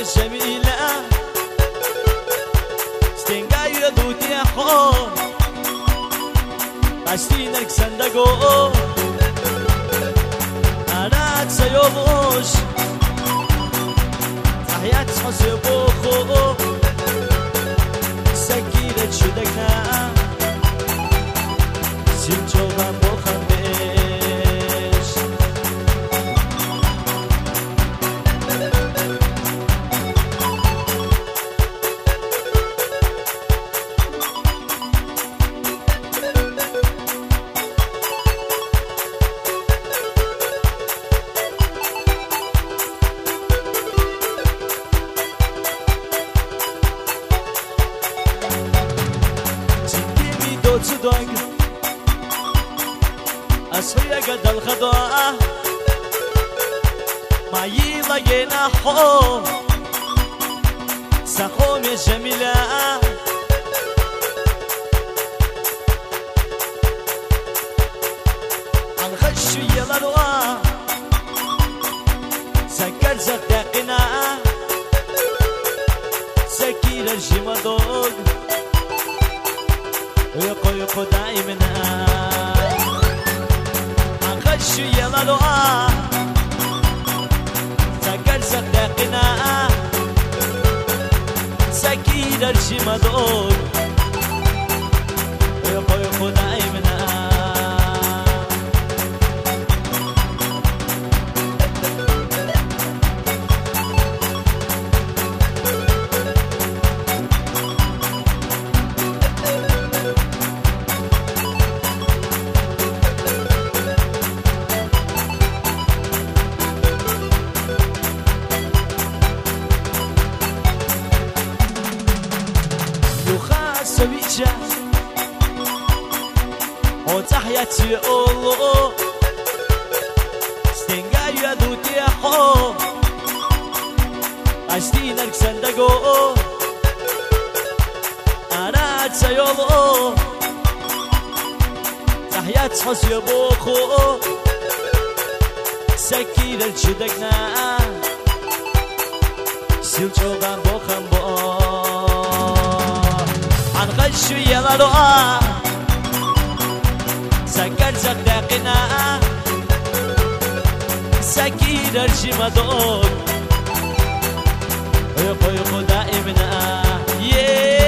جميلة ستنقى يدوتي أخو عشتينك صندقو أنا تسيوبوش تحيات حسيبوخو سكينة شدقنا سيمجوبا بوخم صدق أسوية قد الخضاء ما يلاقينا حو سخوم يا جميلة عنخشو يلالوا سكر زقاقنا سكير الجمدوق يقو دائما أخشو يلالو سكر صدقنا سكير الجمدود يقو دائما سويتشا وتحياتي أولو ستنقى يدوتي أخو عشتينك صندقو أنا تسيولو تحيات حسي بوخو سكينة شدقنا سيلجوغان بوخم بو عنخشو يلالو سكر زقاقنا سكير الجمدود يقو دائما